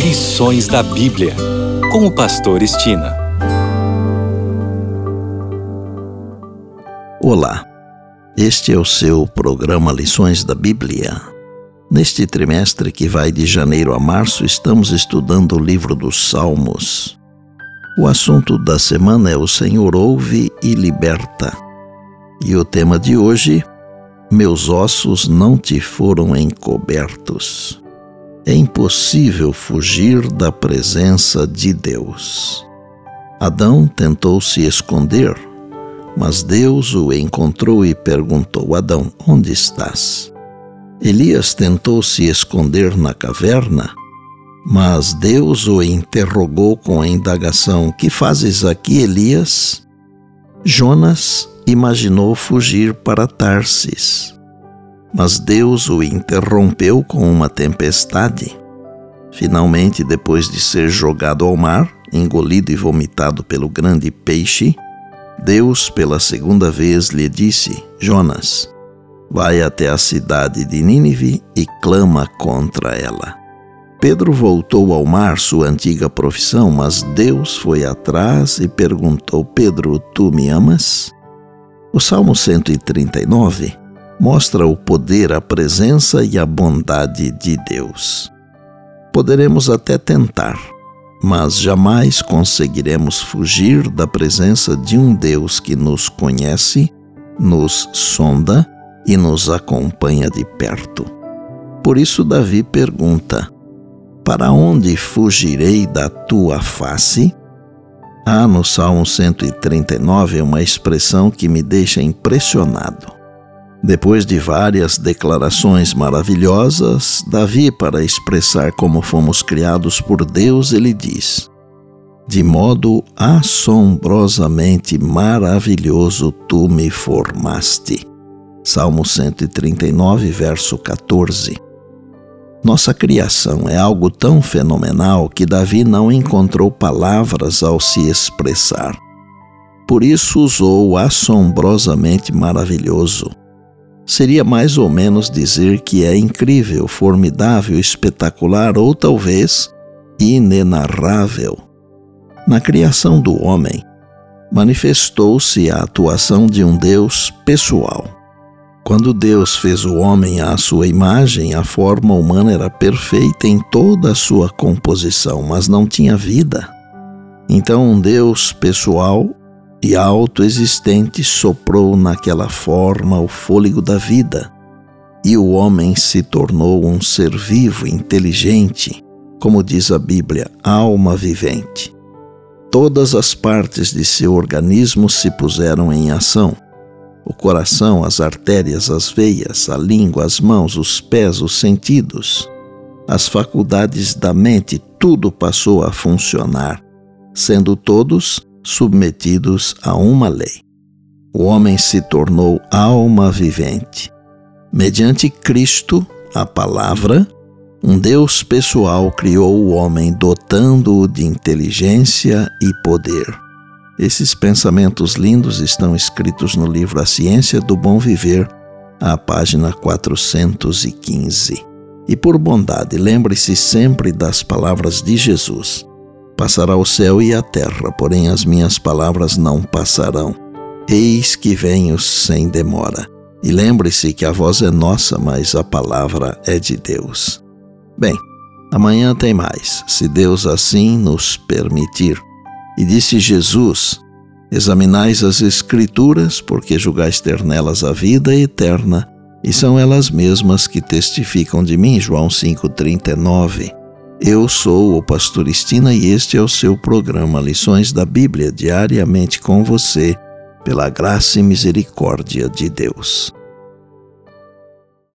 Lições da Bíblia, com o pastor Estina. Olá, este é o seu programa Lições da Bíblia. Neste trimestre que vai de janeiro a março, estamos estudando o livro dos Salmos. O assunto da semana é O Senhor ouve e liberta. E o tema de hoje, meus ossos não te foram encobertos. É impossível fugir da presença de Deus. Adão tentou se esconder, mas Deus o encontrou e perguntou: Adão, onde estás? Elias tentou se esconder na caverna, mas Deus o interrogou com a indagação: que fazes aqui, Elias? Jonas imaginou fugir para Tarsis, mas Deus o interrompeu com uma tempestade. Finalmente, depois de ser jogado ao mar, engolido e vomitado pelo grande peixe, Deus, pela segunda vez, lhe disse: Jonas, vai até a cidade de Nínive e clama contra ela. Pedro voltou ao mar, sua antiga profissão, mas Deus foi atrás e perguntou: Pedro, tu me amas? O Salmo 139 mostra o poder, a presença e a bondade de Deus. Poderemos até tentar, mas jamais conseguiremos fugir da presença de um Deus que nos conhece, nos sonda e nos acompanha de perto. Por isso Davi pergunta: para onde fugirei da tua face? Há no Salmo 139 uma expressão que me deixa impressionado. Depois de várias declarações maravilhosas, Davi, para expressar como fomos criados por Deus, ele diz: de modo assombrosamente maravilhoso tu me formaste. Salmo 139, verso 14. Nossa criação é algo tão fenomenal que Davi não encontrou palavras ao se expressar. Por isso usou assombrosamente maravilhoso. Seria mais ou menos dizer que é incrível, formidável, espetacular ou talvez inenarrável. Na criação do homem, manifestou-se a atuação de um Deus pessoal. Quando Deus fez o homem à sua imagem, a forma humana era perfeita em toda a sua composição, mas não tinha vida. Então um Deus pessoal e autoexistente soprou naquela forma o fôlego da vida, e o homem se tornou um ser vivo, inteligente, como diz a Bíblia, alma vivente. Todas as partes de seu organismo se puseram em ação. O coração, as artérias, as veias, a língua, as mãos, os pés, os sentidos, as faculdades da mente, tudo passou a funcionar, sendo todos submetidos a uma lei. O homem se tornou alma vivente. Mediante Cristo, a palavra, um Deus pessoal criou o homem, dotando-o de inteligência e poder. Esses pensamentos lindos estão escritos no livro A Ciência do Bom Viver, à página 415. E por bondade, lembre-se sempre das palavras de Jesus: passará o céu e a terra, porém as minhas palavras não passarão. Eis que venho sem demora. E lembre-se que a voz é nossa, mas a palavra é de Deus. Bem, amanhã tem mais, se Deus assim nos permitir. E disse Jesus: examinais as Escrituras, porque julgais ter nelas a vida eterna, e são elas mesmas que testificam de mim. João 5,39. Eu sou o pastor Estina e este é o seu programa Lições da Bíblia, diariamente com você, pela graça e misericórdia de Deus.